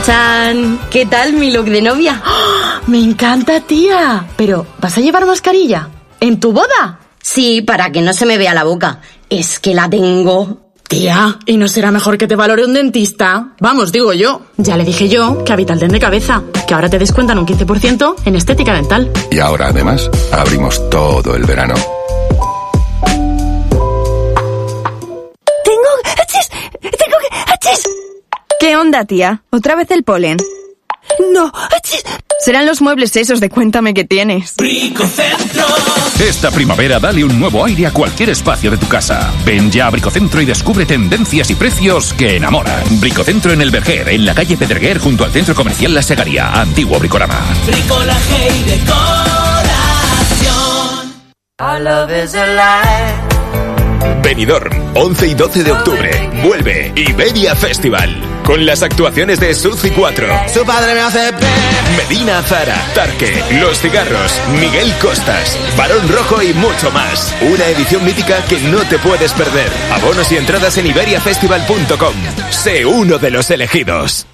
¡Tachán! ¿Qué tal mi look de novia? ¡Oh! ¡Me encanta, tía! Pero, ¿vas a llevar mascarilla? ¿En tu boda? Sí, para que no se me vea la boca. Es que la tengo. Tía, ¿y no será mejor que te valore un dentista? Vamos, digo yo. Ya le dije yo que a Vitaldent de Cabeza, que ahora te descuentan un 15% en estética dental. Y ahora, además, abrimos todo el verano. ¡Achis! ¿Qué onda, tía? ¿Otra vez el polen? No, ¡achis! Serán los muebles esos de Cuéntame qué tienes. Bricocentro. Esta primavera dale un nuevo aire a cualquier espacio de tu casa. Ven ya a Bricocentro y descubre tendencias y precios que enamoran. Bricocentro en El Verger, en la calle Pedreguer, junto al Centro Comercial La Segaría, antiguo Bricolama. Bricolaje y decoración. Our love is alive. Benidorm, 11 y 12 de octubre. Vuelve Iberia Festival. Con las actuaciones de Suzy 4. Su padre me hace Medina Zara, Tarque, Los Cigarros, Miguel Costas, Barón Rojo y mucho más. Una edición mítica que no te puedes perder. Abonos y entradas en iberiafestival.com. Sé uno de los elegidos.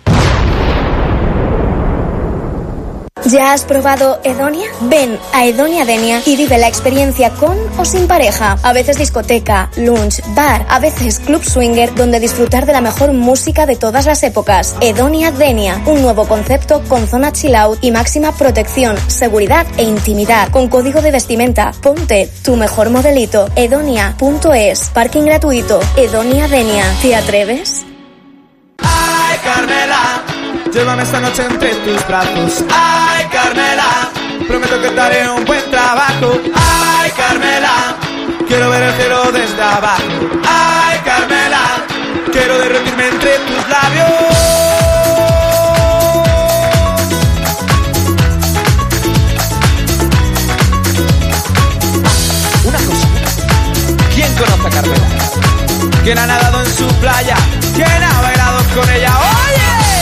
¿Ya has probado Edonia? Ven a Edonia Denia y vive la experiencia con o sin pareja. A veces discoteca, lunch, bar, a veces club swinger, donde disfrutar de la mejor música de todas las épocas. Edonia Denia, un nuevo concepto con zona chill out y máxima protección, seguridad e intimidad. Con código de vestimenta, ponte tu mejor modelito. Edonia.es, parking gratuito. Edonia Denia, ¿te atreves? ¡Ay, Carmela! Llévame esta noche entre tus brazos. Ay, Carmela, prometo que te haré un buen trabajo. Ay, Carmela, quiero ver el cielo desde abajo. Ay, Carmela, quiero derretirme entre tus labios. Una cosa, ¿quién conoce a Carmela? ¿Quién ha nadado en su playa? ¿Quién ha bailado con ella? ¡Oye!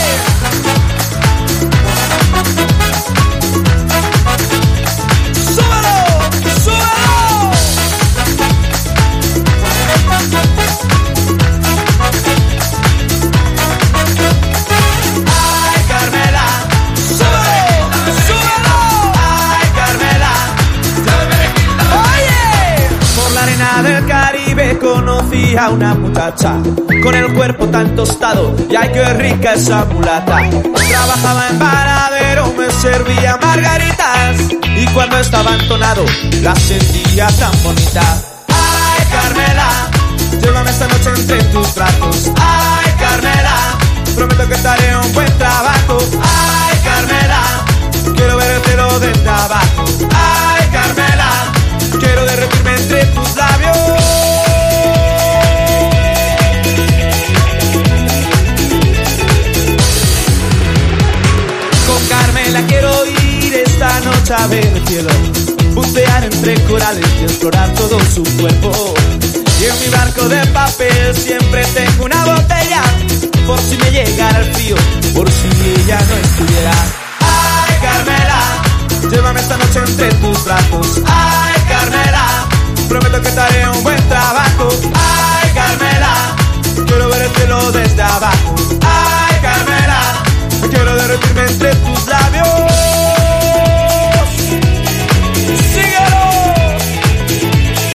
Del Caribe conocí a una muchacha con el cuerpo tan tostado y ay qué rica esa mulata. Trabajaba en varadero, me servía margaritas y cuando estaba entonado la sentía tan bonita. Ay Carmela, llévame esta noche entre tus brazos. Ay Carmela, prometo que te haré un buen trabajo. Ay Carmela, quiero ver el cielo desde abajo. Ay Carmela, quiero derretirme entre tus labios. Con Carmela quiero ir esta noche a ver el cielo, bucear entre corales y explorar todo su cuerpo. Y en mi barco de papel siempre tengo una botella, por si me llegara el frío, por si ella no estuviera. Ay Carmela, llévame esta noche entre tus brazos. Ay Carmela,